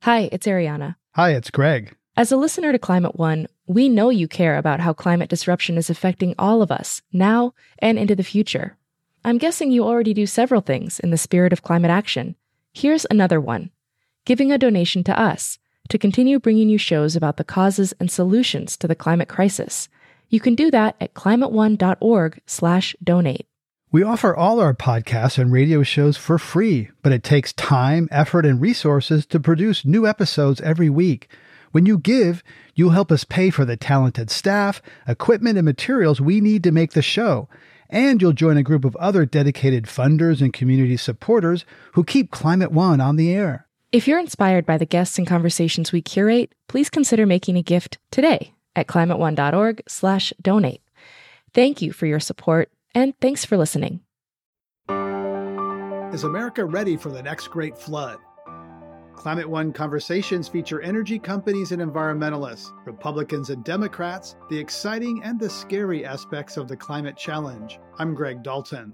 Hi, it's Ariana. Hi, it's Greg. As a listener to Climate One, we know you care about how climate disruption is affecting all of us, now and into the future. I'm guessing you already do several things in the spirit of climate action. Here's another one: giving a donation to us to continue bringing you shows about the causes and solutions to the climate crisis. You can do that at climateone.org/donate. We offer all our podcasts and radio shows for free, but it takes time, effort, and resources to produce new episodes every week. When you give, you'll help us pay for the talented staff, equipment, and materials we need to make the show. And you'll join a group of other dedicated funders and community supporters who keep Climate One on the air. If you're inspired by the guests and conversations we curate, please consider making a gift today at climateone.org/donate. Thank you for your support, and thanks for listening. Is America ready for the next great flood? Climate One conversations feature energy companies and environmentalists, Republicans and Democrats, the exciting and the scary aspects of the climate challenge. I'm Greg Dalton.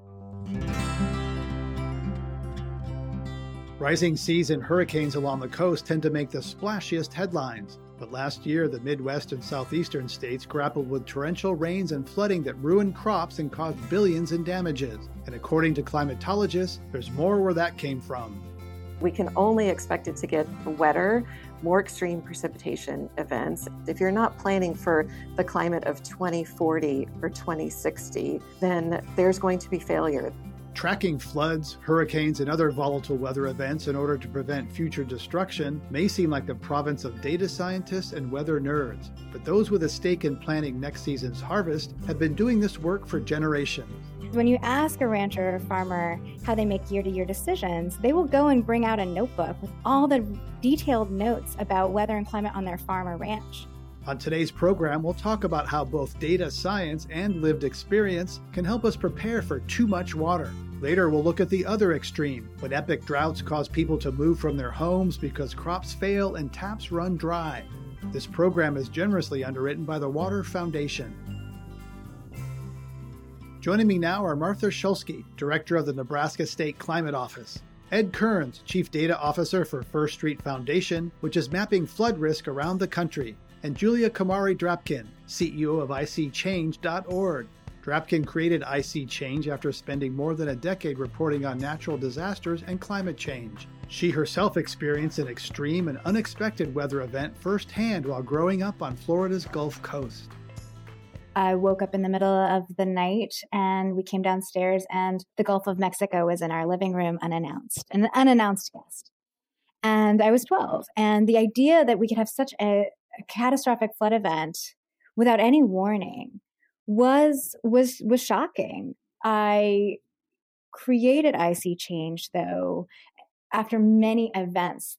Rising seas and hurricanes along the coast tend to make the splashiest headlines. But last year, the Midwest and southeastern states grappled with torrential rains and flooding that ruined crops and caused billions in damages. And according to climatologists, there's more where that came from. We can only expect it to get wetter, more extreme precipitation events. If you're not planning for the climate of 2040 or 2060, then there's going to be failure. Tracking floods, hurricanes, and other volatile weather events in order to prevent future destruction may seem like the province of data scientists and weather nerds, but those with a stake in planning next season's harvest have been doing this work for generations. When you ask a rancher or a farmer how they make year-to-year decisions, they will go and bring out a notebook with all the detailed notes about weather and climate on their farm or ranch. On today's program, we'll talk about how both data science and lived experience can help us prepare for too much water. Later, we'll look at the other extreme, when epic droughts cause people to move from their homes because crops fail and taps run dry. This program is generously underwritten by the Water Foundation. Joining me now are Martha Shulsky, Director of the Nebraska State Climate Office, Ed Kearns, Chief Data Officer for First Street Foundation, which is mapping flood risk around the country, and Julia Komari-Drapkin, CEO of ICChange.org. Drapkin created ICChange after spending more than a decade reporting on natural disasters and climate change. She herself experienced an extreme and unexpected weather event firsthand while growing up on Florida's Gulf Coast. I woke up in the middle of the night and we came downstairs and the Gulf of Mexico was in our living room unannounced, an unannounced guest. And I was 12. And the idea that we could have such a catastrophic flood event without any warning was shocking. I created ICChange, though, after many events.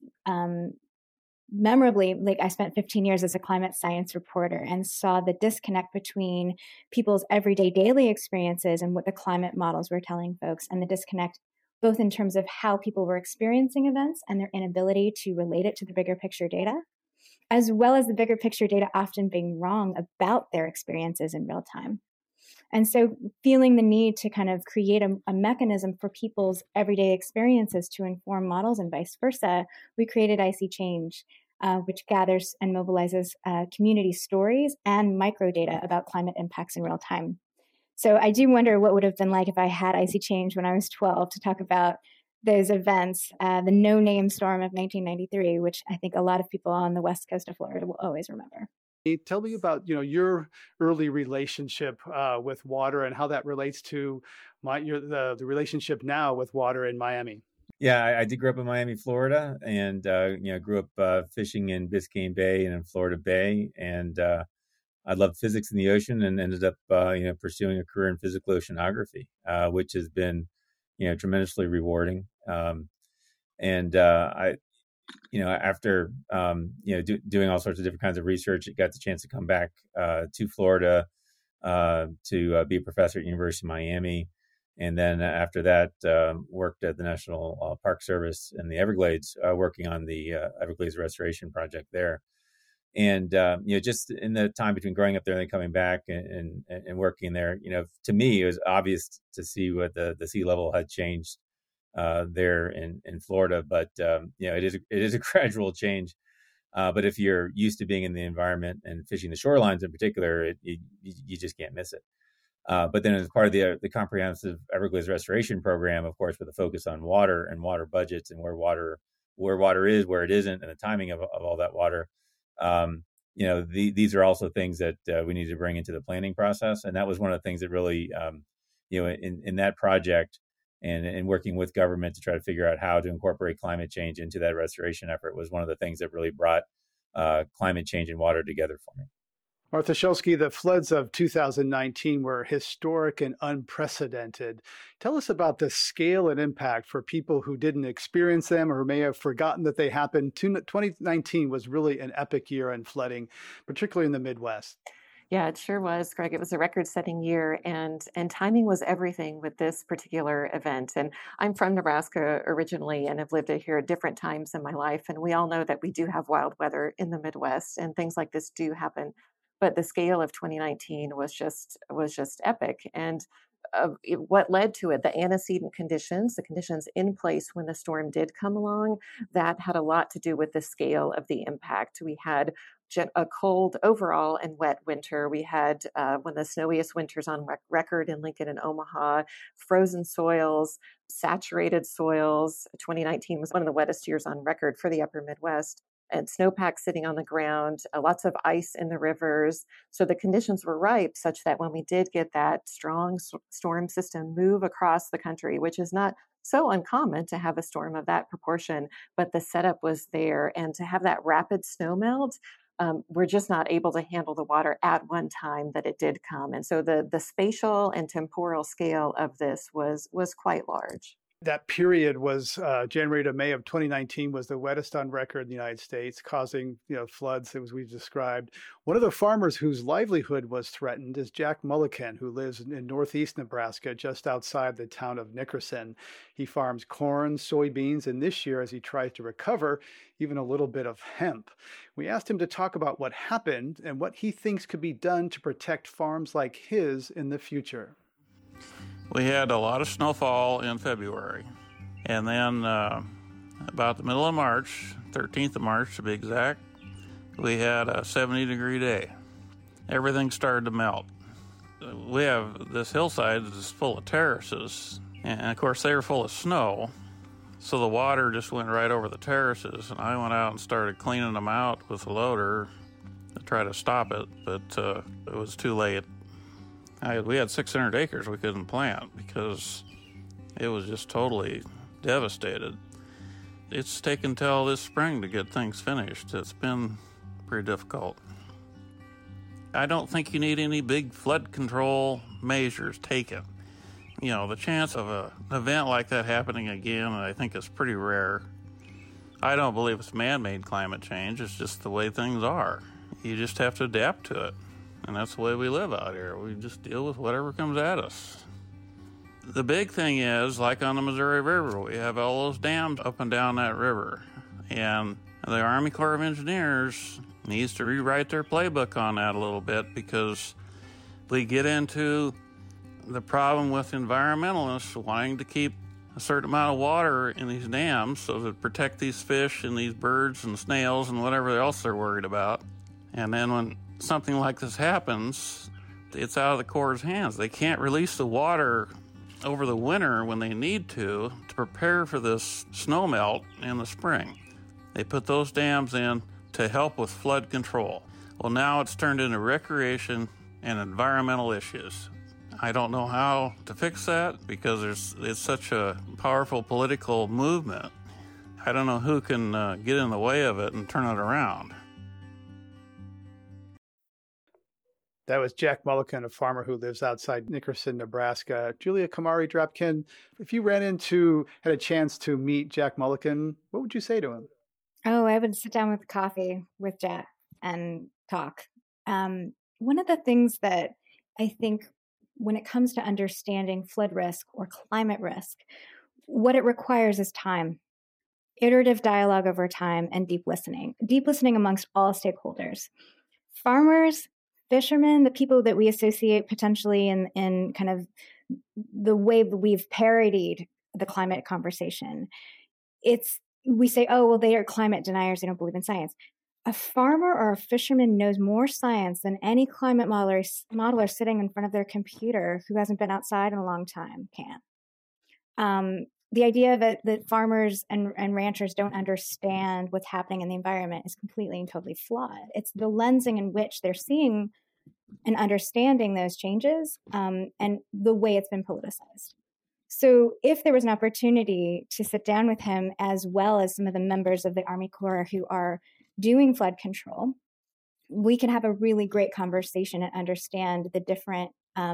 Memorably, I spent 15 years as a climate science reporter and saw the disconnect between people's everyday daily experiences and what the climate models were telling folks, and the disconnect both in terms of how people were experiencing events and their inability to relate it to the bigger picture data, as well as the bigger picture data often being wrong about their experiences in real time. And so feeling the need to kind of create a mechanism for people's everyday experiences to inform models and vice versa, we created ICChange, which gathers and mobilizes community stories and microdata about climate impacts in real time. So I do wonder what would have been like if I had ICChange when I was 12 to talk about those events, the no-name storm of 1993, which I think a lot of people on the west coast of Florida will always remember. Tell me about your early relationship with water and how that relates to the relationship now with water in Miami. Yeah, I did grow up in Miami, Florida, and grew up fishing in Biscayne Bay and in Florida Bay, and I loved physics in the ocean and ended up pursuing a career in physical oceanography, which has been tremendously rewarding. After doing all sorts of different kinds of research, I got the chance to come back to Florida to be a professor at University of Miami, and then after that worked at the National Park Service in the Everglades, working on the Everglades restoration project there. And just in the time between growing up there and then coming back and working there, to me it was obvious to see what the sea level had changed there in Florida. But it is a gradual change. But if you're used to being in the environment and fishing the shorelines in particular, you just can't miss it. But then as part of the comprehensive Everglades restoration program, of course, with a focus on water and water budgets and where water is, where it isn't, and the timing of all that water, these are also things that we need to bring into the planning process. And that was one of the things that really, in that project and working with government to try to figure out how to incorporate climate change into that restoration effort was one of the things that really brought climate change and water together for me. Martha Shulsky, the floods of 2019 were historic and unprecedented. Tell us about the scale and impact for people who didn't experience them or may have forgotten that they happened. 2019 was really an epic year in flooding, particularly in the Midwest. Yeah, it sure was, Greg. It was a record-setting year, and timing was everything with this particular event. And I'm from Nebraska originally and have lived here at different times in my life. And we all know that we do have wild weather in the Midwest, and things like this do happen. But the scale of 2019 was just epic. And what led to it, the antecedent conditions, the conditions in place when the storm did come along, that had a lot to do with the scale of the impact. We had a cold overall and wet winter. We had one of the snowiest winters on record in Lincoln and Omaha, frozen soils, saturated soils. 2019 was one of the wettest years on record for the upper Midwest. And snowpack sitting on the ground, lots of ice in the rivers. So the conditions were ripe such that when we did get that strong storm system move across the country, which is not so uncommon to have a storm of that proportion, but the setup was there. And to have that rapid snow melt, we're just not able to handle the water at one time that it did come. And so the spatial and temporal scale of this was quite large. That period was January to May of 2019 was the wettest on record in the United States, causing floods as we've described. One of the farmers whose livelihood was threatened is Jack Mulliken, who lives in northeast Nebraska, just outside the town of Nickerson. He farms corn, soybeans, and this year, as he tries to recover, even a little bit of hemp. We asked him to talk about what happened and what he thinks could be done to protect farms like his in the future. We had a lot of snowfall in February, and then about the middle of March, 13th of March to be exact, we had a 70-degree day. Everything started to melt. We have this hillside that's full of terraces, and of course they were full of snow, so the water just went right over the terraces, and I went out and started cleaning them out with a loader to try to stop it, but it was too late. We had 600 acres we couldn't plant because it was just totally devastated. It's taken till this spring to get things finished. It's been pretty difficult. I don't think you need any big flood control measures taken. The chance of an event like that happening again, I think is pretty rare. I don't believe it's man-made climate change. It's just the way things are. You just have to adapt to it. And that's the way we live out here. We just deal with whatever comes at us. The big thing is, like on the Missouri River, we have all those dams up and down that river. And the Army Corps of Engineers needs to rewrite their playbook on that a little bit, because we get into the problem with environmentalists wanting to keep a certain amount of water in these dams so to protect these fish and these birds and snails and whatever else they're worried about. And then when something like this happens, it's out of the Corps' hands. They can't release the water over the winter when they need to prepare for this snow melt in the spring. They put those dams in to help with flood control. Well, now it's turned into recreation and environmental issues. I don't know how to fix that because it's such a powerful political movement. I don't know who can get in the way of it and turn it around. That was Jack Mulliken, a farmer who lives outside Nickerson, Nebraska. Julia Kamari-Drapkin, if you had a chance to meet Jack Mulliken, what would you say to him? Oh, I would sit down with coffee with Jack and talk. One of the things that I think when it comes to understanding flood risk or climate risk, what it requires is time, iterative dialogue over time, and deep listening amongst all stakeholders. Farmers, fishermen, the people that we associate potentially in kind of the way that we've parodied the climate conversation. We say, oh, well, they are climate deniers. They don't believe in science. A farmer or a fisherman knows more science than any climate modeler sitting in front of their computer who hasn't been outside in a long time can. The idea that farmers and ranchers don't understand what's happening in the environment is completely and totally flawed. It's the lensing in which they're seeing and understanding those changes, and the way it's been politicized. So if there was an opportunity to sit down with him, as well as some of the members of the Army Corps who are doing flood control, we can have a really great conversation and understand the different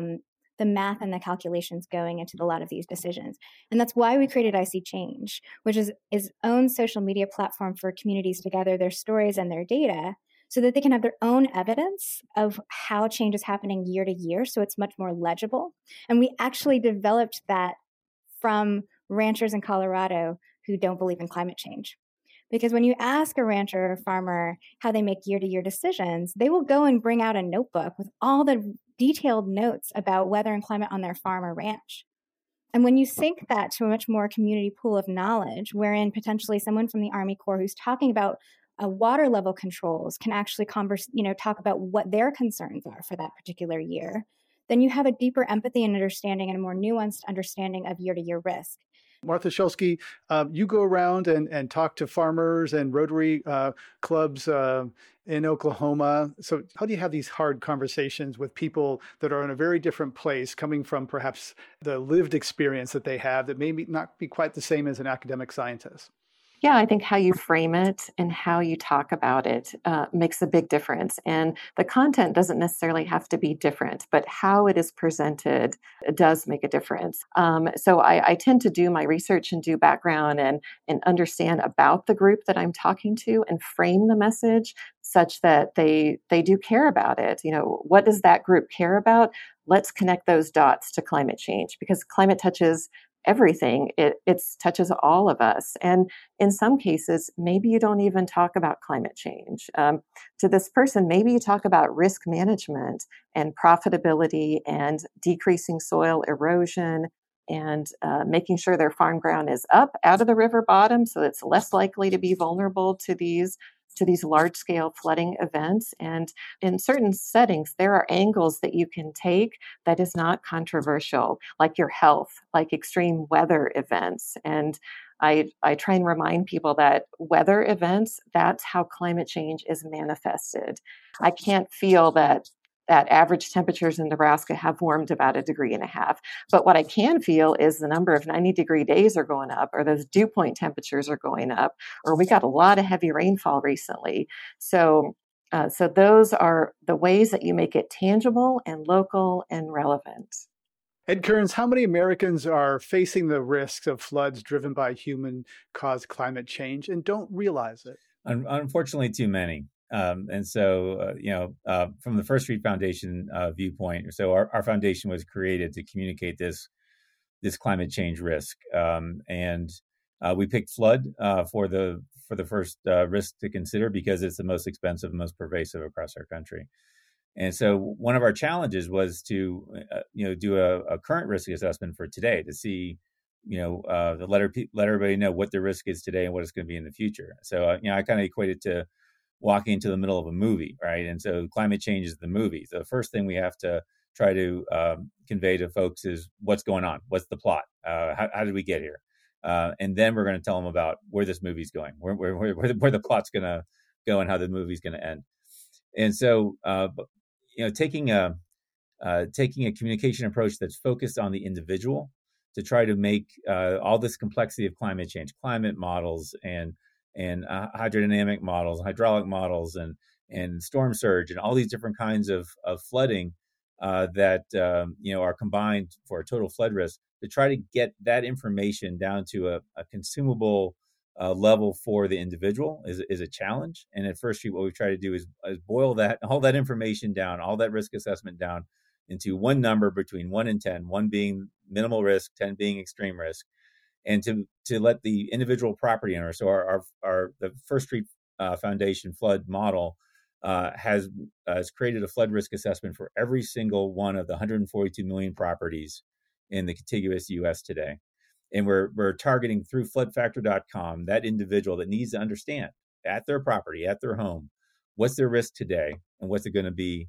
the math and the calculations going into a lot of these decisions. And that's why we created IC Change, which is its own social media platform for communities to gather their stories and their data so that they can have their own evidence of how change is happening year to year. So it's much more legible. And we actually developed that from ranchers in Colorado who don't believe in climate change. Because when you ask a rancher or a farmer how they make year-to-year decisions, they will go and bring out a notebook with all the detailed notes about weather and climate on their farm or ranch. And when you sync that to a much more community pool of knowledge, wherein potentially someone from the Army Corps who's talking about water level controls can actually talk about what their concerns are for that particular year, then you have a deeper empathy and understanding and a more nuanced understanding of year-to-year risk. Martha Shulsky, you go around and talk to farmers and Rotary clubs in Oklahoma. So how do you have these hard conversations with people that are in a very different place, coming from perhaps the lived experience that they have that may not be quite the same as an academic scientist? Yeah, I think how you frame it and how you talk about it makes a big difference. And the content doesn't necessarily have to be different, but how it is presented does make a difference. So I tend to do my research and do background and understand about the group that I'm talking to and frame the message such that they do care about it. What does that group care about? Let's connect those dots to climate change, because climate touches everything. It touches all of us. And in some cases, maybe you don't even talk about climate change. To this person, maybe you talk about risk management and profitability and decreasing soil erosion and making sure their farm ground is up out of the river bottom so it's less likely to be vulnerable to these large-scale flooding events. And in certain settings, there are angles that you can take that is not controversial, like your health, like extreme weather events. And I try and remind people that weather events, that's how climate change is manifested. I can't feel that average temperatures in Nebraska have warmed about 1.5 degrees. But what I can feel is the number of 90-degree days are going up, or those dew point temperatures are going up, or we got a lot of heavy rainfall recently. So those are the ways that you make it tangible and local and relevant. Ed Kearns, how many Americans are facing the risks of floods driven by human-caused climate change and don't realize it? Unfortunately, too many. And so, from the First Street Foundation viewpoint, so our foundation was created to communicate this climate change risk, and we picked flood for the first risk to consider because it's the most expensive, most pervasive across our country. And so, one of our challenges was to do a current risk assessment for today to see, to let everybody know what the risk is today and what it's going to be in the future. So, I kind of equate it to walking into the middle of a movie, right? And so climate change is the movie. So the first thing we have to try to convey to folks is what's going on, what's the plot, how did we get here, and then we're going to tell them about where this movie's going, where the plot's going to go, and how the movie's going to end. And so, taking a communication approach that's focused on the individual to try to make all this complexity of climate change, climate models, and hydrodynamic models, hydraulic models, and storm surge, and all these different kinds of flooding that are combined for a total flood risk, to try to get that information down to a consumable level for the individual is a challenge. And at First Street, what we've tried to do is boil all that information down, all that risk assessment down into one number between 1 and 10, 1 being minimal risk, 10 being extreme risk, and to let the individual property owner. So the First Street Foundation flood model has created a flood risk assessment for every single one of the 142 million properties in the contiguous U.S. today. And we're targeting through floodfactor.com that individual that needs to understand at their property, at their home, what's their risk today and what's it going to be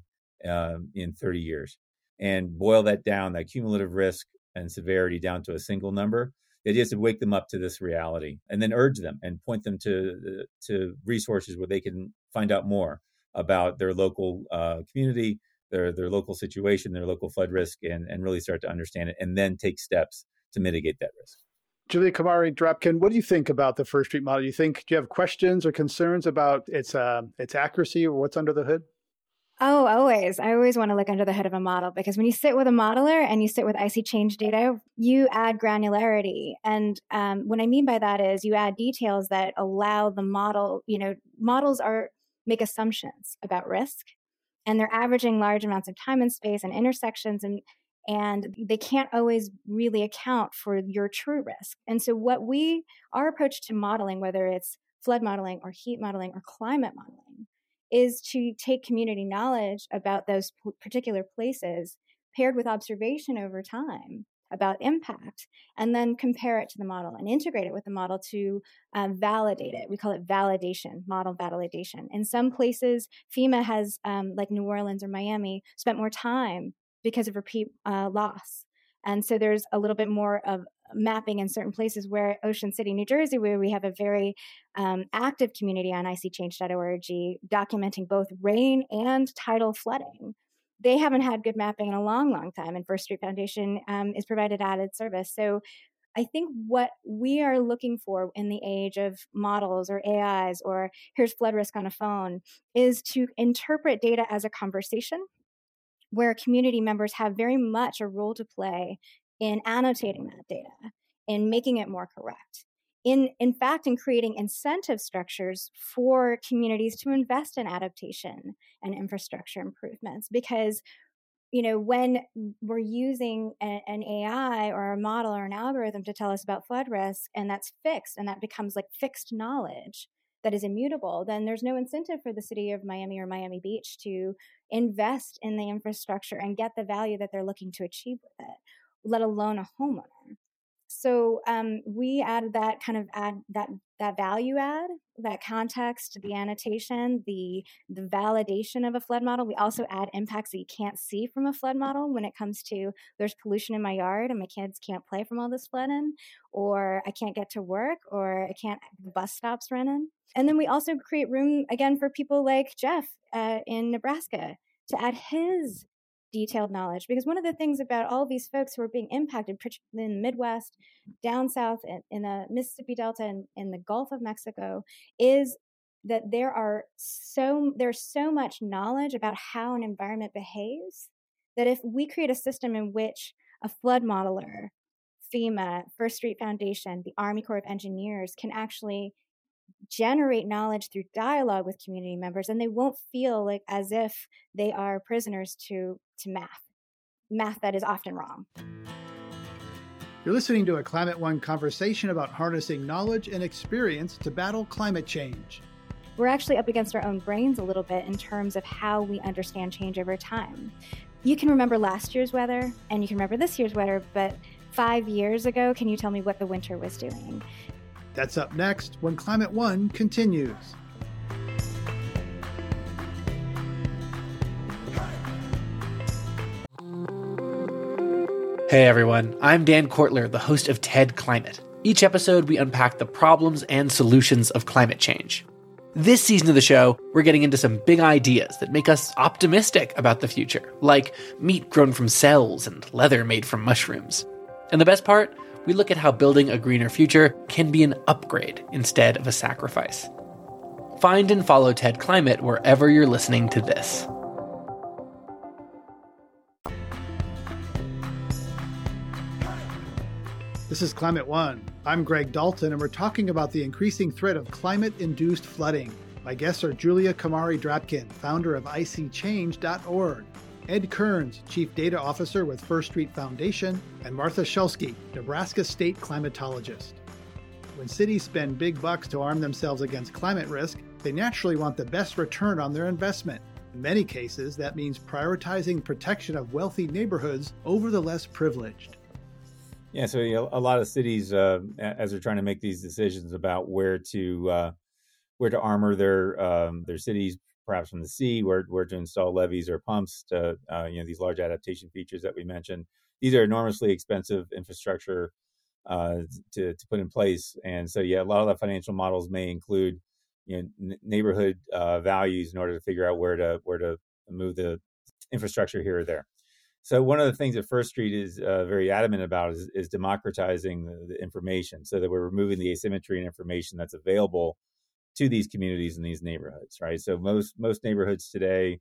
in 30 years, and boil that down, that cumulative risk and severity down to a single number. The idea is to wake them up to this reality and then urge them and point them to resources where they can find out more about their local community, their local situation, their local flood risk, and really start to understand it and then take steps to mitigate that risk. Julia Kamari-Drapkin, what do you think about the First Street model? Do you have questions or concerns about its accuracy or what's under the hood? Oh, always. I always want to look under the hood of a model, because when you sit with a modeler and you sit with IC change data, you add granularity. And what I mean by that is you add details that allow the model, models make assumptions about risk, and they're averaging large amounts of time and space and intersections, and they can't always really account for your true risk. And so our approach to modeling, whether it's flood modeling or heat modeling or climate modeling, is to take community knowledge about those particular places paired with observation over time about impact, and then compare it to the model and integrate it with the model to validate it. We call it validation, model validation. In some places, FEMA has, like New Orleans or Miami, spent more time because of repeat loss. And so there's a little bit more of mapping in certain places, where Ocean City, New Jersey, where we have a very active community on ichange.org documenting both rain and tidal flooding. They haven't had good mapping in a long, long time, and First Street Foundation is provided added service. So I think what we are looking for in the age of models or AIs or here's flood risk on a phone is to interpret data as a conversation, where community members have very much a role to play in annotating that data, in making it more correct, in fact, in creating incentive structures for communities to invest in adaptation and infrastructure improvements. Because, when we're using an AI or a model or an algorithm to tell us about flood risk, and that's fixed, and that becomes like fixed knowledge that is immutable, then there's no incentive for the city of Miami or Miami Beach to invest in the infrastructure and get the value that they're looking to achieve with it, let alone a homeowner. So we added that that value add, that context, the annotation, the validation of a flood model. We also add impacts that you can't see from a flood model when it comes to there's pollution in my yard and my kids can't play from all this flooding, or I can't get to work, or the bus stops running. And then we also create room again for people like Jeff in Nebraska to add his detailed knowledge, because one of the things about all of these folks who are being impacted, particularly in the Midwest, down south, in the Mississippi Delta, and in the Gulf of Mexico, is that there's so much knowledge about how an environment behaves that if we create a system in which a flood modeler, FEMA, First Street Foundation, the Army Corps of Engineers can actually generate knowledge through dialogue with community members, and they won't feel like as if they are prisoners to math that is often wrong. You're listening to a Climate One conversation about harnessing knowledge and experience to battle climate change. We're actually up against our own brains a little bit in terms of how we understand change over time. You can remember last year's weather and you can remember this year's weather, but 5 years ago, can you tell me what the winter was doing? That's up next when Climate One continues. Hey everyone, I'm Dan Kortler, the host of TED Climate. Each episode, we unpack the problems and solutions of climate change. This season of the show, we're getting into some big ideas that make us optimistic about the future, like meat grown from cells and leather made from mushrooms. And the best part? We look at how building a greener future can be an upgrade instead of a sacrifice. Find and follow TED Climate wherever you're listening to this. This is Climate One. I'm Greg Dalton, and we're talking about the increasing threat of climate-induced flooding. My guests are Julia Kamari-Drapkin, founder of ichange.org, Ed Kearns, Chief Data Officer with First Street Foundation, and Martha Shulsky, Nebraska State climatologist. When cities spend big bucks to arm themselves against climate risk, they naturally want the best return on their investment. In many cases, that means prioritizing protection of wealthy neighborhoods over the less privileged. Yeah, so a lot of cities, as they're trying to make these decisions about where to armor their cities, perhaps from the sea, where to install levees or pumps to these large adaptation features that we mentioned. These are enormously expensive infrastructure to put in place, and so a lot of the financial models may include neighborhood values in order to figure out where to move the infrastructure here or there. So one of the things that First Street is very adamant about is democratizing the information, so that we're removing the asymmetry in information that's available to these communities and these neighborhoods, right? So most neighborhoods today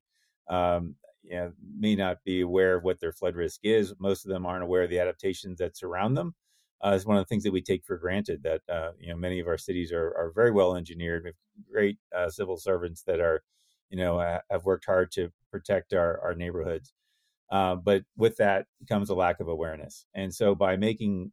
may not be aware of what their flood risk is. Most of them aren't aware of the adaptations that surround them. It's one of the things that we take for granted, that many of our cities are very well engineered. We have great civil servants that are have worked hard to protect our neighborhoods. But with that comes a lack of awareness. And so by making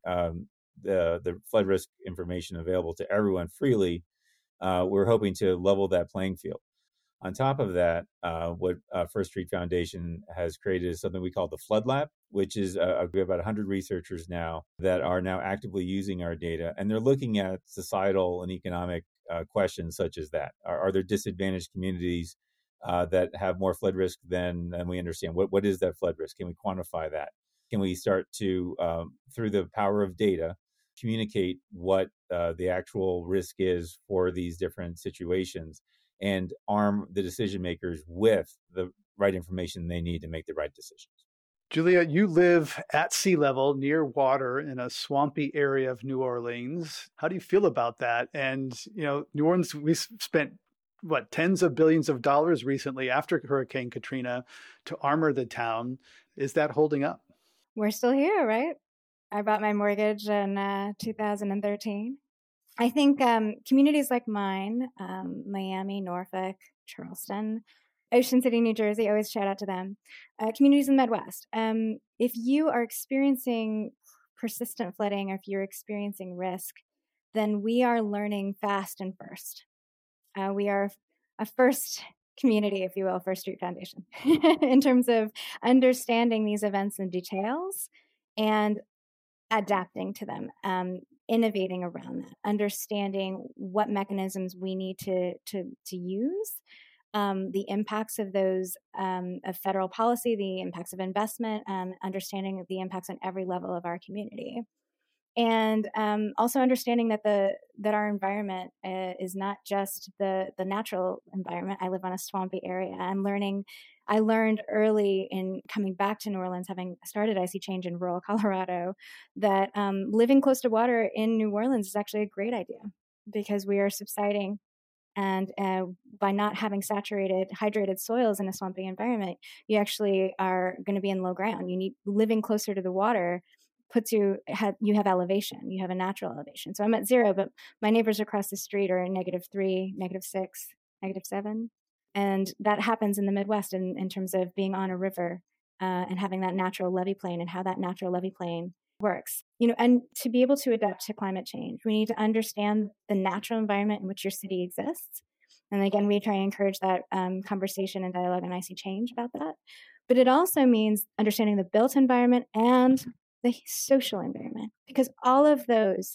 the flood risk information available to everyone freely, we're hoping to level that playing field. On top of that, what First Street Foundation has created is something we call the Flood Lab, which is we have about 100 researchers now that are now actively using our data, and they're looking at societal and economic questions such as that. Are there disadvantaged communities that have more flood risk than we understand? What is that flood risk? Can we quantify that? Can we start to, through the power of data, communicate what the actual risk is for these different situations, and arm the decision makers with the right information they need to make the right decisions? Julia, you live at sea level near water in a swampy area of New Orleans. How do you feel about that? And, New Orleans, we spent tens of billions of dollars recently after Hurricane Katrina to armor the town. Is that holding up? We're still here, right? I bought my mortgage in 2013. I think communities like mine, Miami, Norfolk, Charleston, Ocean City, New Jersey, always shout out to them, communities in the Midwest. If you are experiencing persistent flooding, or if you're experiencing risk, then we are learning fast and first. We are a first community, if you will, First Street Foundation, in terms of understanding these events in details and adapting to them, innovating around that, understanding what mechanisms we need to use, the impacts of those, of federal policy, the impacts of investment, understanding the impacts on every level of our community. And also understanding that our environment is not just the natural environment. I live on a swampy area. I learned early in coming back to New Orleans, having started IC Change in rural Colorado, that living close to water in New Orleans is actually a great idea, because we are subsiding. And by not having saturated, hydrated soils in a swampy environment, you actually are going to be in low ground. Living closer to the water you have elevation, you have a natural elevation. So I'm at 0, but my neighbors across the street are in -3, -6, -7. And that happens in the Midwest in terms of being on a river and having that natural levee plain, and how that natural levee plain works. And to be able to adapt to climate change, we need to understand the natural environment in which your city exists. And again, we try and encourage that conversation and dialogue on IC Change about that. But it also means understanding the built environment and the social environment, because all of those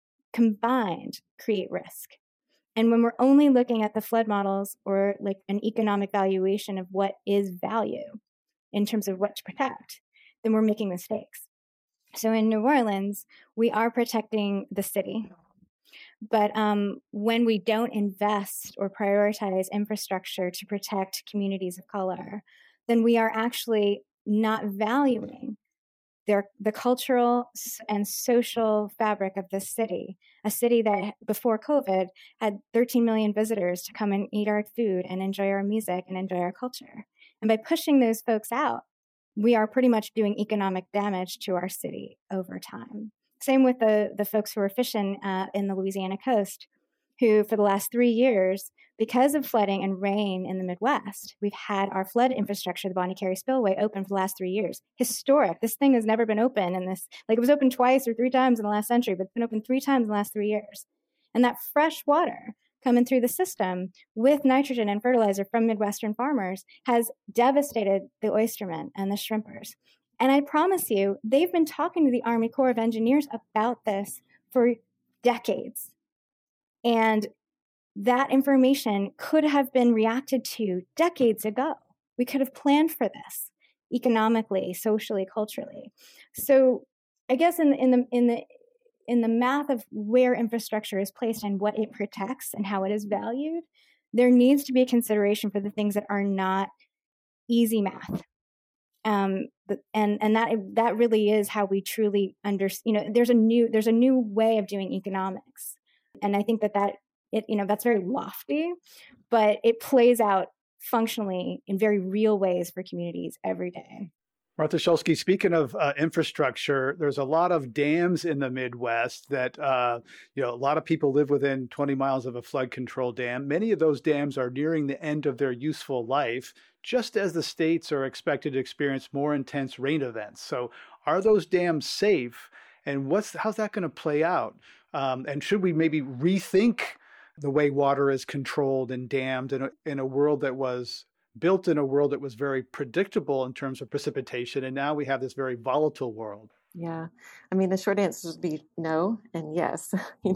combined create risk. And when we're only looking at the flood models, or like an economic valuation of what is value in terms of what to protect, then we're making mistakes. So in New Orleans, we are protecting the city. But when we don't invest or prioritize infrastructure to protect communities of color, then we are actually not valuing the cultural and social fabric of this city, a city that before COVID had 13 million visitors to come and eat our food and enjoy our music and enjoy our culture. And by pushing those folks out, we are pretty much doing economic damage to our city over time. Same with the folks who are fishing in the Louisiana coast, who for the last 3 years, because of flooding and rain in the Midwest, we've had our flood infrastructure, the Bonnie Carey Spillway, open for the last 3 years. Historic. This thing has never been open it was open twice or 3 times in the last century, but it's been open 3 times in the last 3 years. And that fresh water coming through the system with nitrogen and fertilizer from Midwestern farmers has devastated the oystermen and the shrimpers. And I promise you, they've been talking to the Army Corps of Engineers about this for decades. And that information could have been reacted to decades ago. We could have planned for this economically, socially, culturally. So I guess in the math of where infrastructure is placed and what it protects and how it is valued, there needs to be a consideration for the things that are not easy math. And that really is how we truly understand. There's a new way of doing economics, and I think that's very lofty, but it plays out functionally in very real ways for communities every day. Martha Shulsky, speaking of infrastructure, there's a lot of dams in the Midwest that, a lot of people live within 20 miles of a flood control dam. Many of those dams are nearing the end of their useful life, just as the states are expected to experience more intense rain events. So are those dams safe? And how's that going to play out? And should we maybe rethink the way water is controlled and dammed in a world that was built in a world that was very predictable in terms of precipitation, and now we have this very volatile world? Yeah, I mean, the short answer would be no and yes.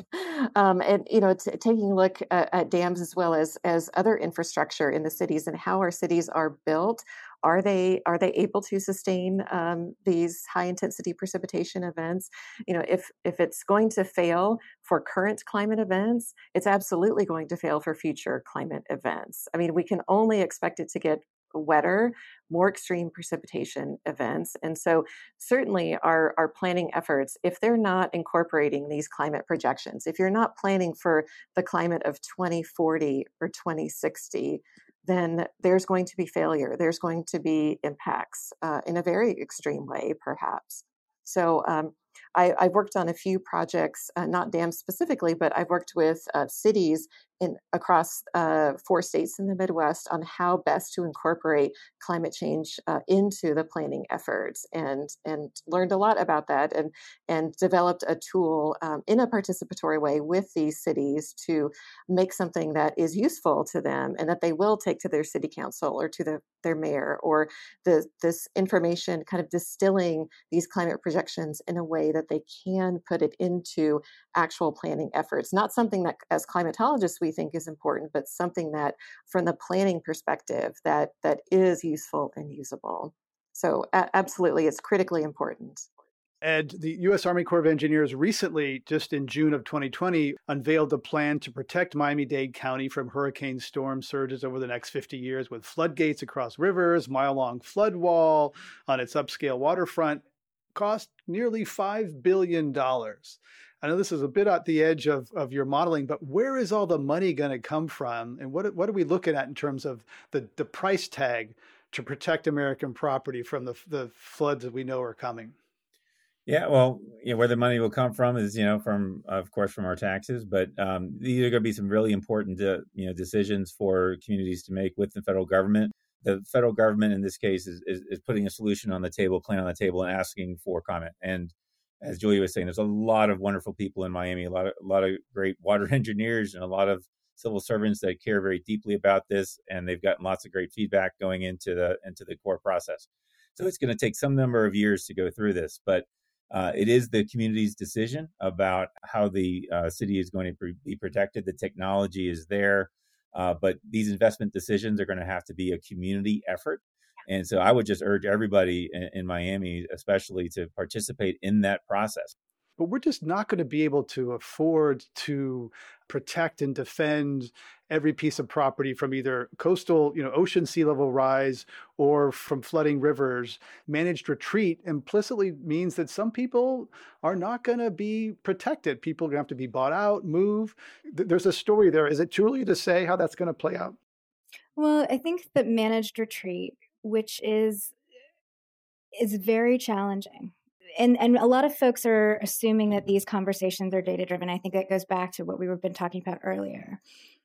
Taking a look at dams as well as other infrastructure in the cities and how our cities are built. Are they able to sustain these high intensity precipitation events? If it's going to fail for current climate events, it's absolutely going to fail for future climate events. I mean, we can only expect it to get wetter, more extreme precipitation events. And so certainly our planning efforts, if they're not incorporating these climate projections, if you're not planning for the climate of 2040 or 2060, then there's going to be failure. There's going to be impacts in a very extreme way, perhaps. So I've worked on a few projects, not dams specifically, but I've worked with cities across 4 states in the Midwest on how best to incorporate climate change into the planning efforts, and learned a lot about that, and developed a tool in a participatory way with these cities to make something that is useful to them and that they will take to their city council or to their mayor, or this information kind of distilling these climate projections in a way that they can put it into actual planning efforts. Not something that as climatologists we think is important, but something that from the planning perspective that is useful and usable. So absolutely, it's critically important. Ed, the U.S. Army Corps of Engineers recently, just in June of 2020, unveiled a plan to protect Miami-Dade County from hurricane storm surges over the next 50 years with floodgates across rivers, mile-long flood wall on its upscale waterfront. Cost nearly $5 billion. I know this is a bit at the edge of your modeling, but where is all the money going to come from? And what are we looking at in terms of the price tag to protect American property from the floods that we know are coming? Yeah, well, where the money will come from is, from our taxes. But these are going to be some really important, decisions for communities to make with the federal government. The federal government in this case is putting a solution on the table, plan on the table, and asking for comment. And as Julia was saying, there's a lot of wonderful people in Miami, a lot of great water engineers, and a lot of civil servants that care very deeply about this, and they've gotten lots of great feedback going into the core process. So it's going to take some number of years to go through this, but it is the community's decision about how the city is going to be protected. The technology is there. But these investment decisions are going to have to be a community effort. And so I would just urge everybody in Miami, especially, to participate in that process. But we're just not going to be able to afford to protect and defend every piece of property from either coastal, ocean sea level rise or from flooding rivers. Managed retreat implicitly means that some people are not going to be protected. People are going to have to be bought out, move. There's a story there. Is it too early to say how that's going to play out? Well, I think that managed retreat, which is very challenging. And a lot of folks are assuming that these conversations are data-driven. I think that goes back to what we've been talking about earlier.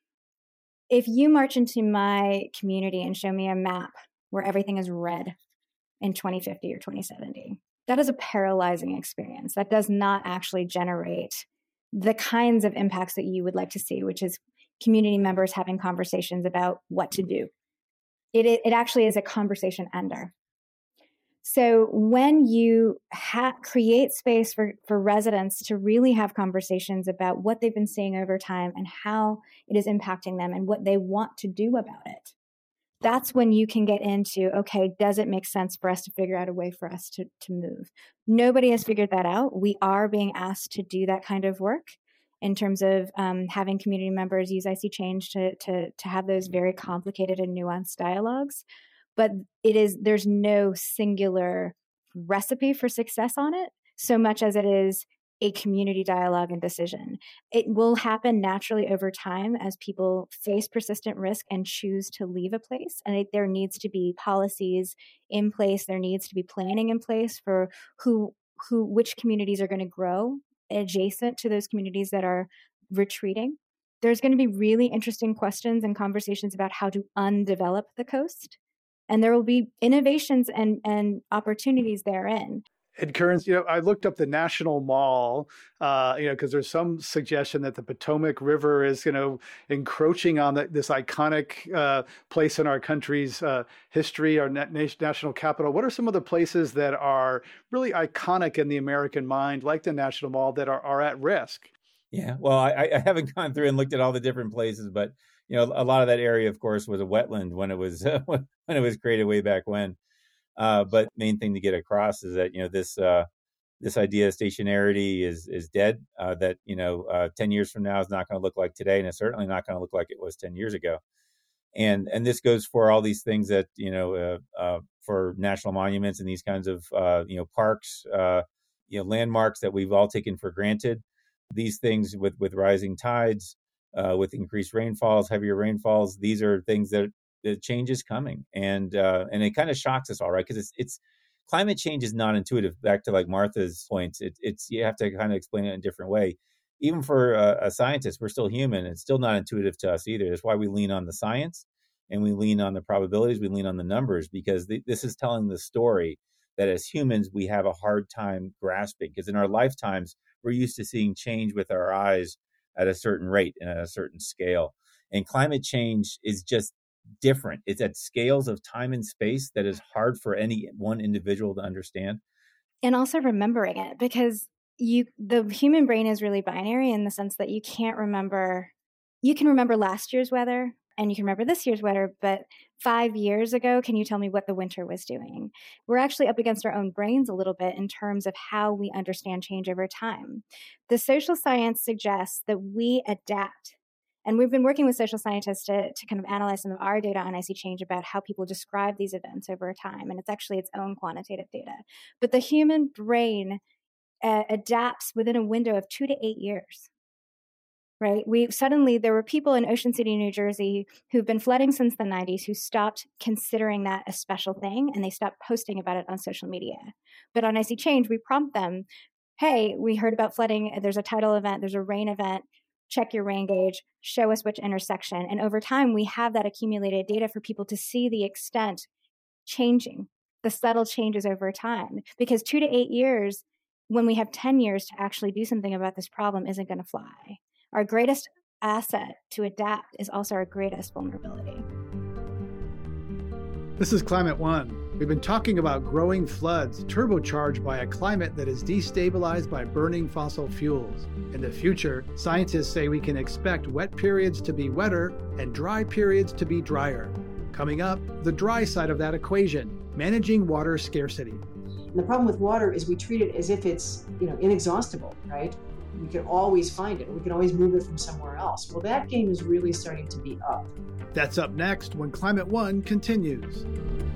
If you march into my community and show me a map where everything is red in 2050 or 2070, that is a paralyzing experience. That does not actually generate the kinds of impacts that you would like to see, which is community members having conversations about what to do. It actually is a conversation ender. So when you create space for residents to really have conversations about what they've been seeing over time and how it is impacting them and what they want to do about it, that's when you can get into, okay, does it make sense for us to figure out a way for us to move? Nobody has figured that out. We are being asked to do that kind of work in terms of having community members use I See Change to have those very complicated and nuanced dialogues. But there's no singular recipe for success on it, so much as it is a community dialogue and decision. It will happen naturally over time as people face persistent risk and choose to leave a place. And there needs to be policies in place. There needs to be planning in place for which communities are going to grow adjacent to those communities that are retreating. There's going to be really interesting questions and conversations about how to undevelop the coast. And there will be innovations and opportunities therein. Ed Kearns, I looked up the National Mall, because there's some suggestion that the Potomac River is, encroaching on this iconic place in our country's history, our national capital. What are some of the places that are really iconic in the American mind, like the National Mall, that are at risk? Yeah, well, I haven't gone through and looked at all the different places, but a lot of that area, of course, was a wetland when it was when it was created way back when. But main thing to get across is that this idea of stationarity is dead. That 10 years from now is not going to look like today, and it's certainly not going to look like it was 10 years ago. And this goes for all these things that for national monuments and these kinds of parks, landmarks that we've all taken for granted. These things with rising tides, with increased rainfalls, heavier rainfalls, these are things that the change is coming, and it kind of shocks us all, right? Because it's climate change is not intuitive. Back to like Martha's points, it's you have to kind of explain it in a different way. Even for a scientist, we're still human. It's still not intuitive to us either. That's why we lean on the science and we lean on the probabilities. We lean on the numbers because this is telling the story that as humans we have a hard time grasping. Because in our lifetimes we're used to seeing change with our eyes at a certain rate and at a certain scale. And climate change is just different. It's at scales of time and space that is hard for any one individual to understand. And also remembering it, because the human brain is really binary in the sense that you can remember last year's weather and you can remember this year's weather, but 5 years ago, can you tell me what the winter was doing? We're actually up against our own brains a little bit in terms of how we understand change over time. The social science suggests that we adapt. And we've been working with social scientists to kind of analyze some of our data on I See Change about how people describe these events over time. And it's actually its own quantitative data. But the human brain adapts within a window of 2 to 8 years. Right? There were people in Ocean City, New Jersey, who've been flooding since the 90s, who stopped considering that a special thing, and they stopped posting about it on social media. But on I See Change, we prompt them, hey, we heard about flooding. There's a tidal event. There's a rain event. Check your rain gauge. Show us which intersection. And over time, we have that accumulated data for people to see the extent changing, the subtle changes over time. Because 2 to 8 years, when we have 10 years to actually do something about this problem, isn't going to fly. Our greatest asset to adapt is also our greatest vulnerability. This is Climate One. We've been talking about growing floods turbocharged by a climate that is destabilized by burning fossil fuels. In the future, scientists say we can expect wet periods to be wetter and dry periods to be drier. Coming up, the dry side of that equation, managing water scarcity. And the problem with water is we treat it as if it's, inexhaustible, right? We can always find it. We can always move it from somewhere else. Well, that game is really starting to be up. That's up next when Climate One continues.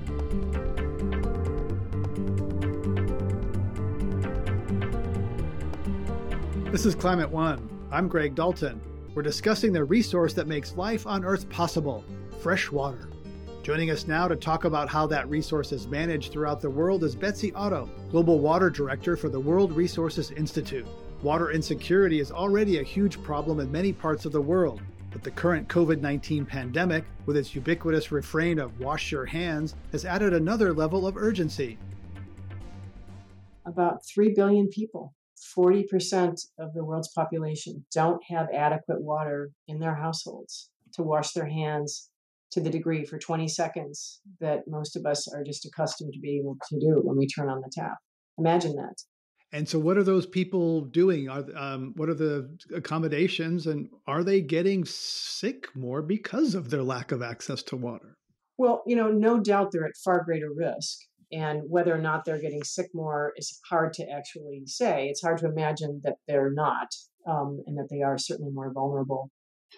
This is Climate One. I'm Greg Dalton. We're discussing the resource that makes life on Earth possible, fresh water. Joining us now to talk about how that resource is managed throughout the world is Betsy Otto, Global Water Director for the World Resources Institute. Water insecurity is already a huge problem in many parts of the world, but the current COVID-19 pandemic, with its ubiquitous refrain of wash your hands, has added another level of urgency. About 3 billion people, 40% of the world's population, don't have adequate water in their households to wash their hands to the degree for 20 seconds that most of us are just accustomed to being able to do when we turn on the tap. Imagine that. And so what are those people doing? What are the accommodations, and are they getting sick more because of their lack of access to water? Well, no doubt they're at far greater risk. And whether or not they're getting sick more is hard to actually say. It's hard to imagine that they're not, and that they are certainly more vulnerable.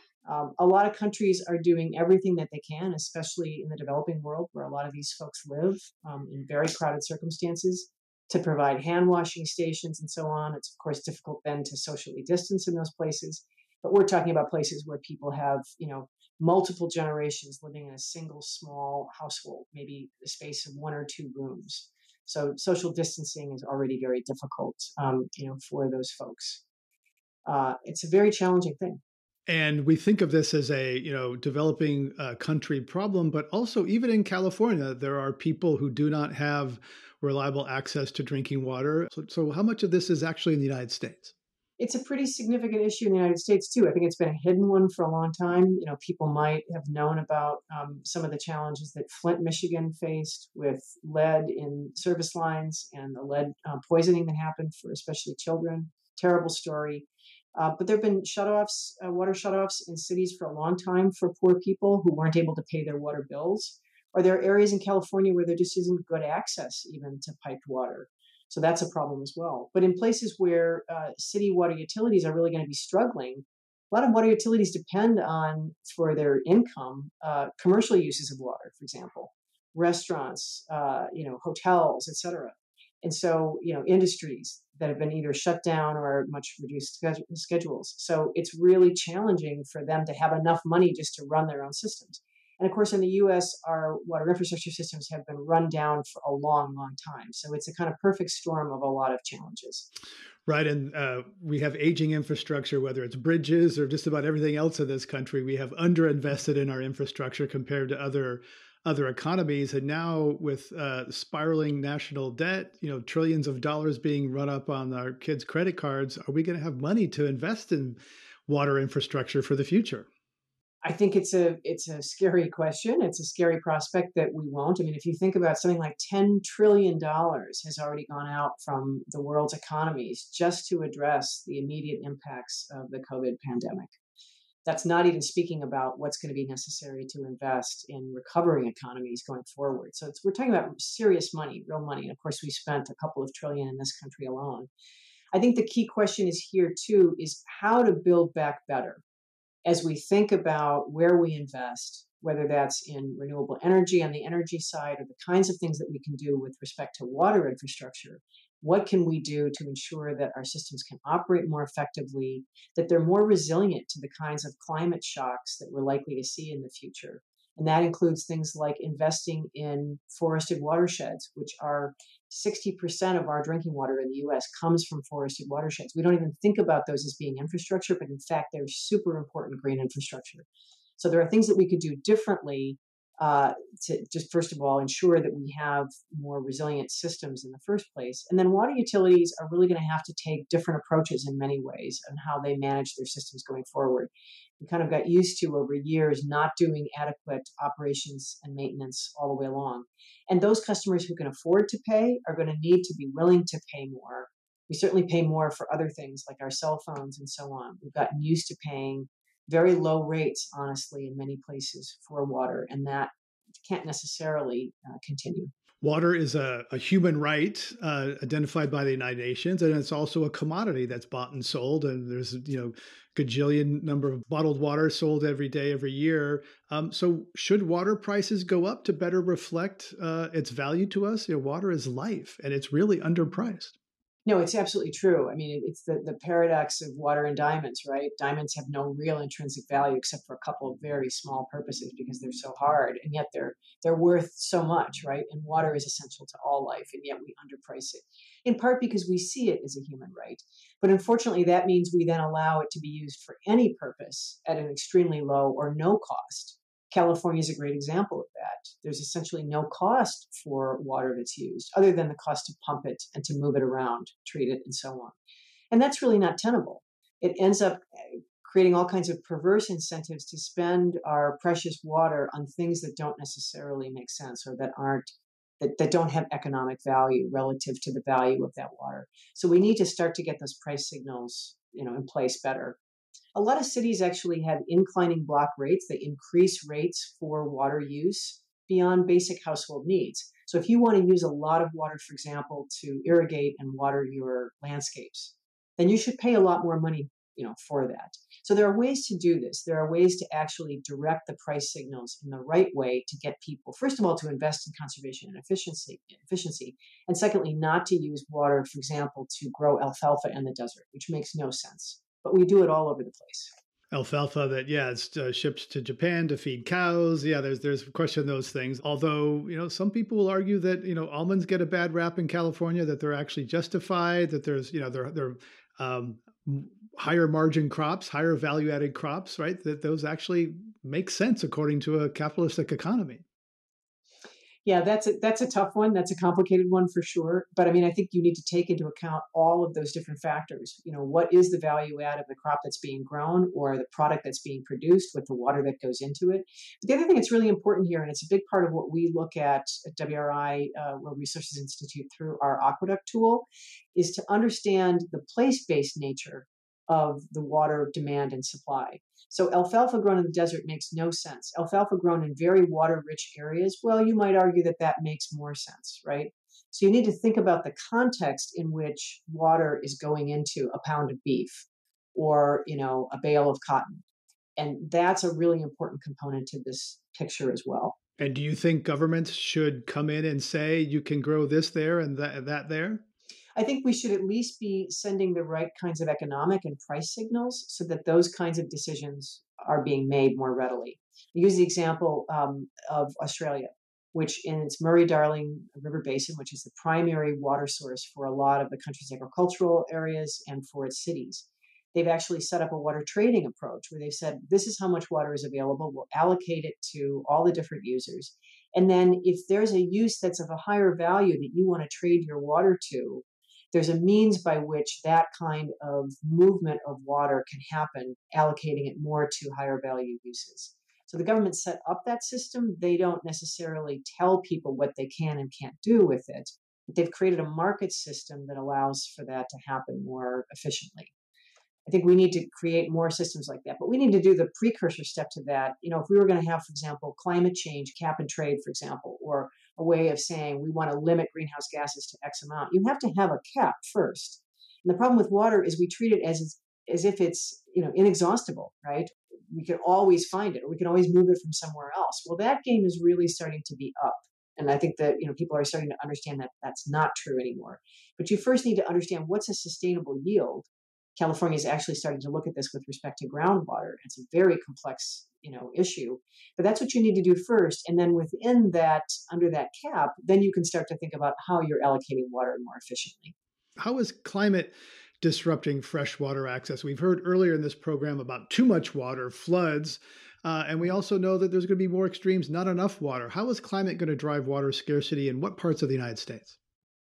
A lot of countries are doing everything that they can, especially in the developing world where a lot of these folks live in very crowded circumstances, to provide hand washing stations and so on. It's, of course, difficult then to socially distance in those places. But we're talking about places where people have, multiple generations living in a single small household, maybe the space of 1 or 2 rooms. So social distancing is already very difficult, for those folks. It's a very challenging thing. And we think of this as a, developing country problem, but also even in California, there are people who do not have reliable access to drinking water. So how much of this is actually in the United States? It's a pretty significant issue in the United States, too. I think it's been a hidden one for a long time. People might have known about some of the challenges that Flint, Michigan faced with lead in service lines and the lead poisoning that happened for especially children. Terrible story. But there have been shutoffs, water shutoffs in cities for a long time for poor people who weren't able to pay their water bills. Or there are areas in California where there just isn't good access even to piped water. So that's a problem as well. But in places where city water utilities are really going to be struggling, a lot of water utilities depend on, for their income, commercial uses of water, for example, restaurants, hotels, et cetera. And so, industries that have been either shut down or much reduced schedules. So it's really challenging for them to have enough money just to run their own systems. And of course, in the U.S., our water infrastructure systems have been run down for a long, long time. So it's a kind of perfect storm of a lot of challenges. Right. And we have aging infrastructure, whether it's bridges or just about everything else in this country. We have underinvested in our infrastructure compared to other economies. And now with spiraling national debt, trillions of dollars being run up on our kids' credit cards, are we going to have money to invest in water infrastructure for the future? I think it's a scary question. It's a scary prospect that we won't. I mean, if you think about something like $10 trillion has already gone out from the world's economies just to address the immediate impacts of the COVID pandemic. That's not even speaking about what's going to be necessary to invest in recovering economies going forward. So we're talking about serious money, real money. And of course, we spent a couple of trillion in this country alone. I think the key question is here, too, is how to build back better. As we think about where we invest, whether that's in renewable energy on the energy side or the kinds of things that we can do with respect to water infrastructure, what can we do to ensure that our systems can operate more effectively, that they're more resilient to the kinds of climate shocks that we're likely to see in the future? And that includes things like investing in forested watersheds, which are 60% of our drinking water in the U.S. comes from forested watersheds. We don't even think about those as being infrastructure, but in fact, they're super important green infrastructure. So there are things that we could do differently to just, first of all, ensure that we have more resilient systems in the first place. And then water utilities are really going to have to take different approaches in many ways on how they manage their systems going forward. We kind of got used to over years not doing adequate operations and maintenance all the way along. And those customers who can afford to pay are going to need to be willing to pay more. We certainly pay more for other things like our cell phones and so on. We've gotten used to paying very low rates, honestly, in many places for water, and that can't necessarily continue. Water is a human right identified by the United Nations, and it's also a commodity that's bought and sold. And there's gajillion number of bottled water sold every day, every year. So should water prices go up to better reflect its value to us? Water is life, and it's really underpriced. No, it's absolutely true. I mean, it's the paradox of water and diamonds, right? Diamonds have no real intrinsic value except for a couple of very small purposes because they're so hard, and yet they're worth so much, right? And water is essential to all life, and yet we underprice it, in part because we see it as a human right. But unfortunately, that means we then allow it to be used for any purpose at an extremely low or no cost. California is a great example of that. There's essentially no cost for water that's used other than the cost to pump it and to move it around, treat it, and so on. And that's really not tenable. It ends up creating all kinds of perverse incentives to spend our precious water on things that don't necessarily make sense or that don't have economic value relative to the value of that water. So we need to start to get those price signals, in place better. A lot of cities actually have inclining block rates. They increase rates for water use beyond basic household needs. So if you want to use a lot of water, for example, to irrigate and water your landscapes, then you should pay a lot more money, for that. So there are ways to do this. There are ways to actually direct the price signals in the right way to get people, first of all, to invest in conservation and efficiency, and secondly, not to use water, for example, to grow alfalfa in the desert, which makes no sense. But we do it all over the place. Alfalfa that, it's shipped to Japan to feed cows. Yeah, there's a question of those things. Although, some people will argue that, almonds get a bad rap in California, that they're actually justified, that there's, they're higher margin crops, higher value added crops, right? That those actually make sense according to a capitalistic economy. Yeah, that's a tough one. That's a complicated one for sure. But I think you need to take into account all of those different factors. What is the value add of the crop that's being grown or the product that's being produced with the water that goes into it? But the other thing that's really important here, and it's a big part of what we look at WRI, World Resources Institute, through our Aqueduct tool, is to understand the place-based nature of the water demand and supply. So alfalfa grown in the desert makes no sense. Alfalfa grown in very water-rich areas, well, you might argue that makes more sense, right? So you need to think about the context in which water is going into a pound of beef or, a bale of cotton. And that's a really important component to this picture as well. And do you think governments should come in and say, you can grow this there and that there? I think we should at least be sending the right kinds of economic and price signals so that those kinds of decisions are being made more readily. I use the example of Australia, which in its Murray-Darling River Basin, which is the primary water source for a lot of the country's agricultural areas and for its cities, they've actually set up a water trading approach where they've said, this is how much water is available. We'll allocate it to all the different users. And then if there's a use that's of a higher value that you want to trade your water to, there's a means by which that kind of movement of water can happen, allocating it more to higher value uses. So the government set up that system. They don't necessarily tell people what they can and can't do with it, but they've created a market system that allows for that to happen more efficiently. I think we need to create more systems like that, but we need to do the precursor step to that. If we were going to have, for example, climate change, cap and trade, for example, or a way of saying we want to limit greenhouse gases to X amount, you have to have a cap first. And the problem with water is we treat it as if it's, inexhaustible, right? We can always find it, or we can always move it from somewhere else. Well, that game is really starting to be up. And I think that, people are starting to understand that that's not true anymore. But you first need to understand what's a sustainable yield. California is actually starting to look at this with respect to groundwater. It's a very complex, issue, but that's what you need to do first. And then within that, under that cap, then you can start to think about how you're allocating water more efficiently. How is climate disrupting freshwater access? We've heard earlier in this program about too much water, floods, and we also know that there's going to be more extremes, not enough water. How is climate going to drive water scarcity in what parts of the United States?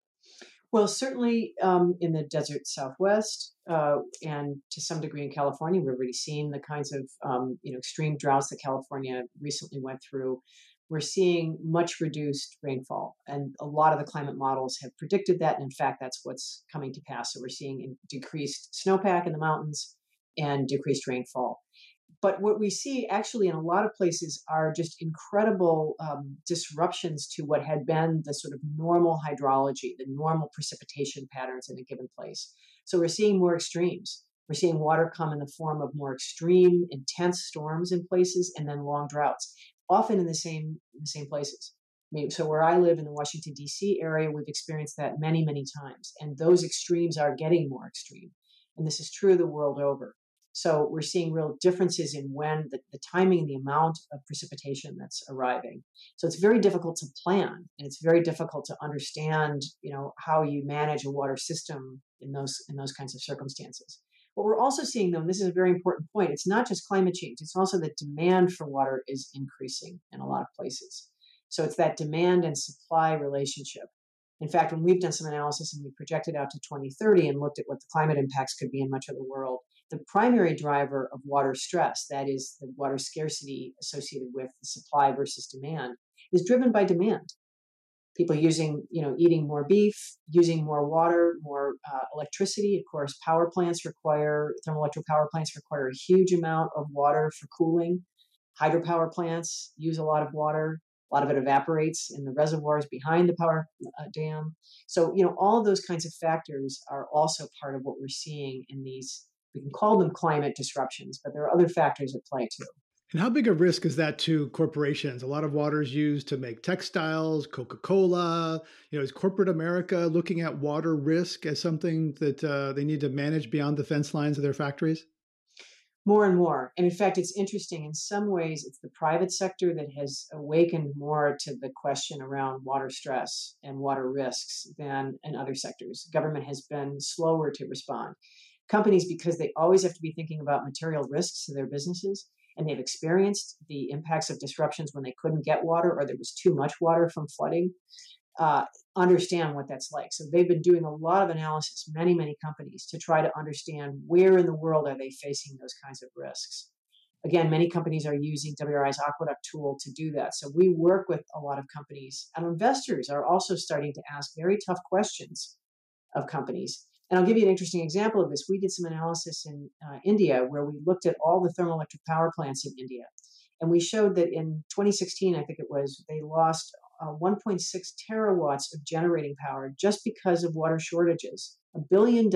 Well, certainly in the desert Southwest and to some degree in California, we've already seen the kinds of extreme droughts that California recently went through. We're seeing much reduced rainfall, and a lot of the climate models have predicted that. And in fact, that's what's coming to pass. So we're seeing decreased snowpack in the mountains and decreased rainfall. But what we see actually in a lot of places are just incredible disruptions to what had been the sort of normal hydrology, the normal precipitation patterns in a given place. So we're seeing more extremes. We're seeing water come in the form of more extreme, intense storms in places and then long droughts, often in the same places. So where I live in the Washington, D.C. area, we've experienced that many, many times. And those extremes are getting more extreme. And this is true the world over. So we're seeing real differences in when the timing and the amount of precipitation that's arriving. So it's very difficult to plan, and it's very difficult to understand, how you manage a water system in those kinds of circumstances. What we're also seeing, though, and this is a very important point, it's not just climate change, it's also that demand for water is increasing in a lot of places. So it's that demand and supply relationship. In fact, when we've done some analysis and we projected out to 2030 and looked at what the climate impacts could be in much of the world, the primary driver of water stress, that is the water scarcity associated with the supply versus demand, is driven by demand. People eating more beef, using more water, more electricity. Of course, thermoelectric power plants require a huge amount of water for cooling. Hydropower plants use a lot of water. A lot of it evaporates in the reservoirs behind the power dam. So, all of those kinds of factors are also part of what we're seeing in these, we can call them climate disruptions, but there are other factors at play too. And how big a risk is that to corporations? A lot of water is used to make textiles, Coca-Cola. Is corporate America looking at water risk as something that they need to manage beyond the fence lines of their factories? More and more. And in fact, it's interesting. In some ways, it's the private sector that has awakened more to the question around water stress and water risks than in other sectors. Government has been slower to respond. Companies, because they always have to be thinking about material risks to their businesses, and they've experienced the impacts of disruptions when they couldn't get water or there was too much water from flooding, understand what that's like. So they've been doing a lot of analysis, many, many companies, to try to understand where in the world are they facing those kinds of risks. Again, many companies are using WRI's Aqueduct tool to do that. So we work with a lot of companies, and investors are also starting to ask very tough questions of companies. And I'll give you an interesting example of this. We did some analysis in India where we looked at all the thermoelectric power plants in India. And we showed that in 2016, I think it was, they lost 1.6 terawatts of generating power just because of water shortages, $1 billion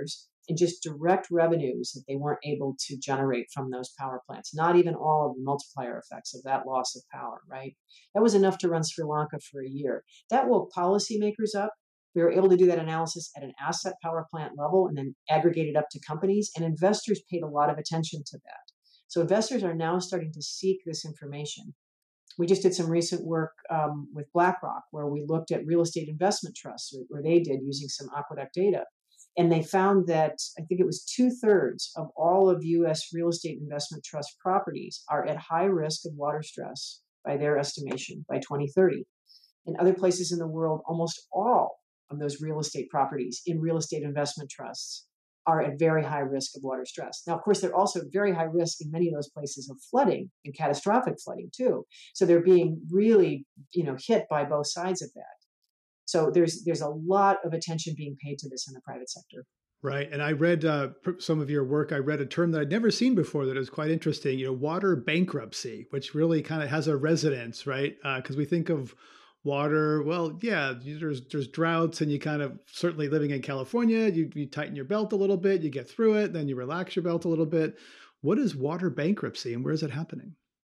in just direct revenues that they weren't able to generate from those power plants, not even all of the multiplier effects of that loss of power, right? That was enough to run Sri Lanka for a year. That woke policymakers up. We were able to do that analysis at an asset power plant level and then aggregate it up to companies, and investors paid a lot of attention to that. So investors are now starting to seek this information. We just did some recent work with BlackRock, where we looked at real estate investment trusts, or they did, using some Aqueduct data. And they found that I think it was 2/3 of all of U.S. real estate investment trust properties are at high risk of water stress by their estimation by 2030. In other places in the world, almost all of those real estate properties in real estate investment trusts are at very high risk of water stress. Now, of course, they're also at very high risk in many of those places of flooding and catastrophic flooding too. So they're being really, hit by both sides of that. So there's a lot of attention being paid to this in the private sector. Right. And I read some of your work. I read a term that I'd never seen before that is quite interesting, water bankruptcy, which really kind of has a resonance, right? Because we think of water, well, yeah, there's droughts, and you kind of, certainly living in California, you tighten your belt a little bit, you get through it, then you relax your belt a little bit. What is water bankruptcy, and where is it happening?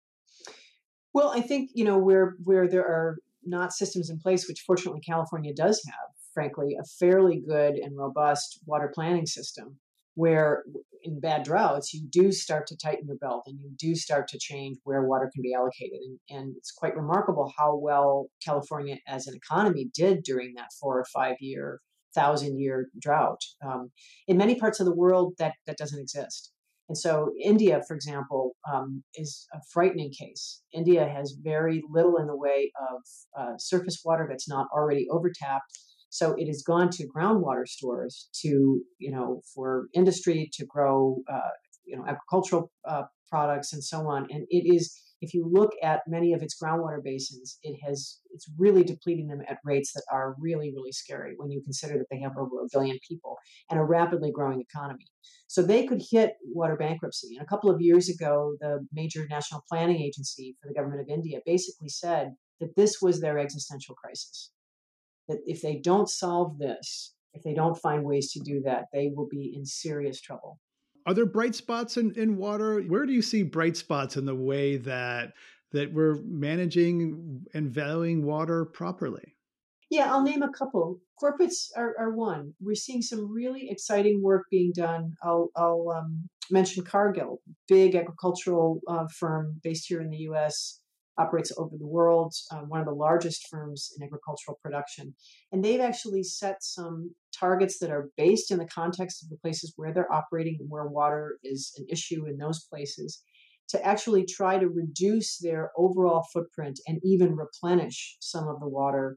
Well, I think, where there are not systems in place, which fortunately California does have, frankly, a fairly good and robust water planning system, where in bad droughts, you do start to tighten your belt and you do start to change where water can be allocated. And it's quite remarkable how well California as an economy did during that 4 or 5 year, 1,000-year drought. In many parts of the world, that doesn't exist. And so India, for example, is a frightening case. India has very little in the way of surface water that's not already overtapped. So it has gone to groundwater stores to, for industry to grow, agricultural products and so on. And it is, if you look at many of its groundwater basins, it's really depleting them at rates that are really, really scary when you consider that they have over 1 billion people and a rapidly growing economy. So they could hit water bankruptcy. And a couple of years ago, the major national planning agency for the government of India basically said that this was their existential crisis. That if they don't solve this, if they don't find ways to do that, they will be in serious trouble. Are there bright spots in water? Where do you see bright spots in the way that we're managing and valuing water properly? Yeah, I'll name a couple. Corporates are one. We're seeing some really exciting work being done. I'll mention Cargill, big agricultural firm based here in the U.S., operates over the world, one of the largest firms in agricultural production. And they've actually set some targets that are based in the context of the places where they're operating and where water is an issue in those places, to actually try to reduce their overall footprint and even replenish some of the water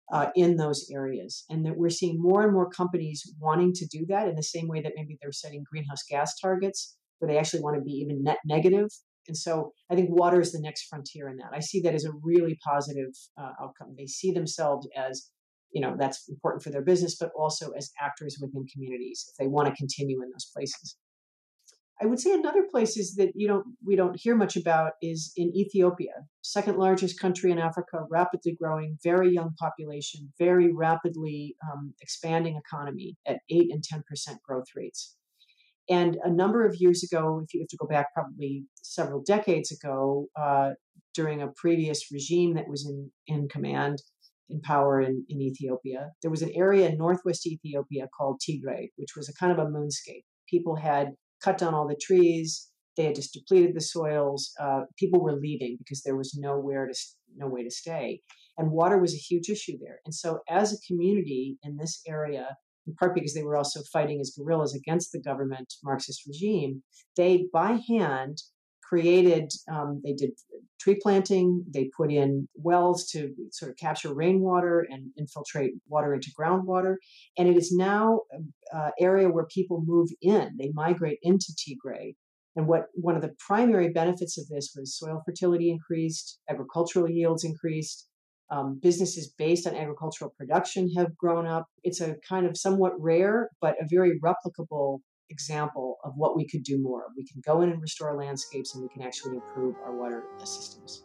in those areas. And that we're seeing more and more companies wanting to do that in the same way that maybe they're setting greenhouse gas targets, where they actually want to be even net negative. And so I think water is the next frontier in that. I see that as a really positive outcome. They see themselves as, that's important for their business, but also as actors within communities if they want to continue in those places. I would say another place is that we don't hear much about is in Ethiopia, second largest country in Africa, rapidly growing, very young population, very rapidly expanding economy at 8 and 10% growth rates. And a number of years ago, if you have to go back probably several decades ago, during a previous regime that was in command, in power in Ethiopia, there was an area in northwest Ethiopia called Tigray, which was a kind of a moonscape. People had cut down all the trees. They had just depleted the soils. People were leaving because there was no way to stay. And water was a huge issue there. And so as a community in this area, in part because they were also fighting as guerrillas against the government Marxist regime, they by hand created, they did tree planting, they put in wells to sort of capture rainwater and infiltrate water into groundwater. And it is now an area where people move in, they migrate into Tigray. And one of the primary benefits of this was soil fertility increased, agricultural yields increased, businesses based on agricultural production have grown up. It's a kind of somewhat rare, but a very replicable example of what we could do more. We can go in and restore landscapes, and we can actually improve our water systems.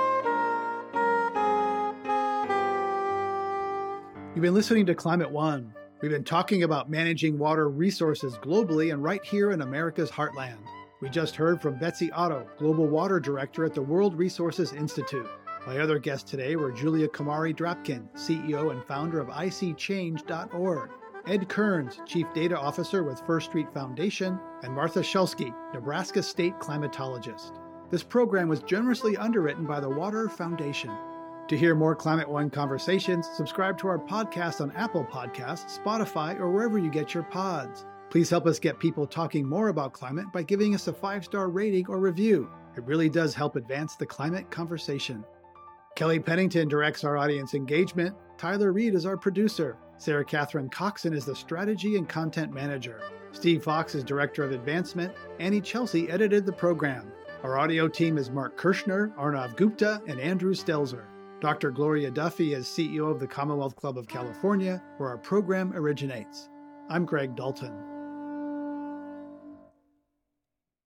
You've been listening to Climate One. We've been talking about managing water resources globally and right here in America's heartland. We just heard from Betsy Otto, Global Water Director at the World Resources Institute. My other guests today were Julia Komari-Drapkin, CEO and founder of ICChange.org, Ed Kearns, Chief Data Officer with First Street Foundation, and Martha Shulsky, Nebraska State climatologist. This program was generously underwritten by the Water Foundation. To hear more Climate One conversations, subscribe to our podcast on Apple Podcasts, Spotify, or wherever you get your pods. Please help us get people talking more about climate by giving us a 5-star rating or review. It really does help advance the climate conversation. Kelly Pennington directs our audience engagement. Tyler Reed is our producer. Sarah Catherine Coxon is the strategy and content manager. Steve Fox is director of advancement. Annie Chelsea edited the program. Our audio team is Mark Kirshner, Arnav Gupta, and Andrew Stelzer. Dr. Gloria Duffy is CEO of the Commonwealth Club of California, where our program originates. I'm Greg Dalton.